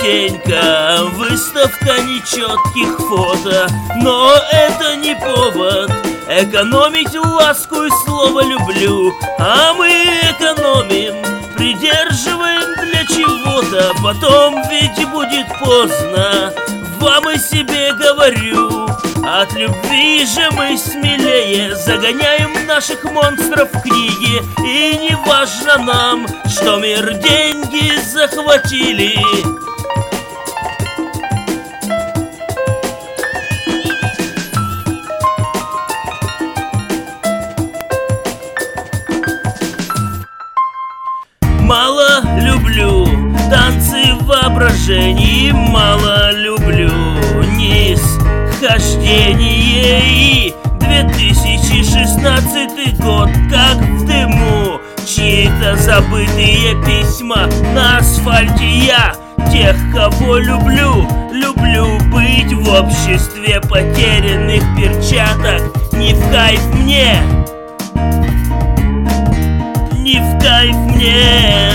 частенько выставка нечетких фото, но это не повод экономить ласку и слово «люблю». А мы экономим, придерживаем для чего-то, потом ведь будет поздно. Вам и себе говорю, от любви же мы смелее загоняем наших монстров в книги. И не важно нам, что мир деньги захватили. Мало люблю танцы в воображении, мало люблю нисхождение. И 2016 год, как в дыму, чьи-то забытые письма на асфальте. Я тех, кого люблю, люблю быть в обществе потерянных перчаток. Не в кайф мне, не в кайф мне.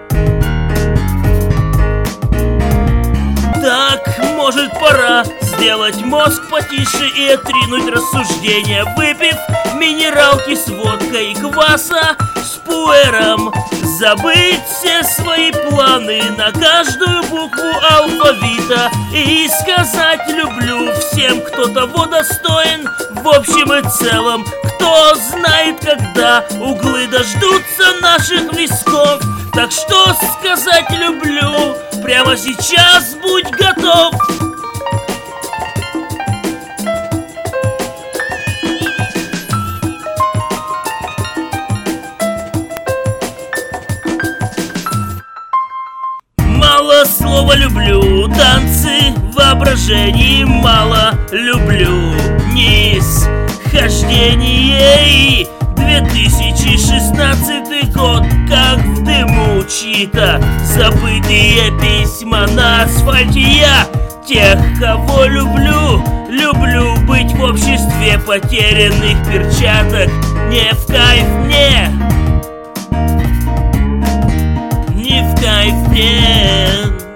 Так, может, пора сделать мозг потише и отринуть рассуждения, выпив минералки с водкой и кваса с пуэром. Забыть все свои планы на каждую букву алфавита и сказать «люблю» всем, кто того достоин в общем и целом. Кто знает, когда углы дождутся наших висков. Так что сказать «люблю» прямо сейчас, будь готов. Мало слова «люблю», танцы в воображении, мало люблю нисхождение. И 2016 год, как в дыму, чьи-то забытые письма на асфальте. Я тех, кого люблю, люблю быть в обществе потерянных перчаток. Не в кайф мне, не в кайф мне.